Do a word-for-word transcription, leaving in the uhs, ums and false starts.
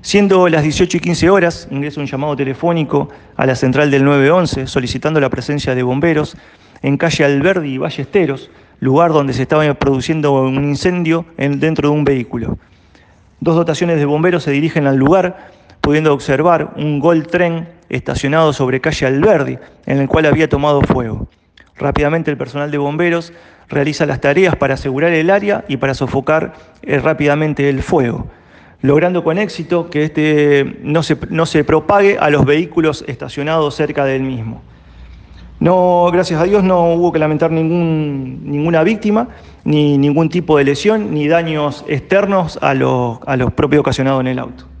Siendo las dieciocho y quince horas, ingresa un llamado telefónico a la central del nueve once solicitando la presencia de bomberos en calle Alberdi y Ballesteros, lugar donde se estaba produciendo un incendio en, dentro de un vehículo. Dos dotaciones de bomberos se dirigen al lugar, pudiendo observar un Gol Tren estacionado sobre calle Alberdi, en el cual había tomado fuego. Rápidamente el personal de bomberos realiza las tareas para asegurar el área y para sofocar eh, rápidamente el fuego, logrando con éxito que este no se, no se propague a los vehículos estacionados cerca del mismo. No, gracias a Dios no hubo que lamentar ningún, ninguna víctima, ni ningún tipo de lesión, ni daños externos a los, a los propios ocasionados en el auto.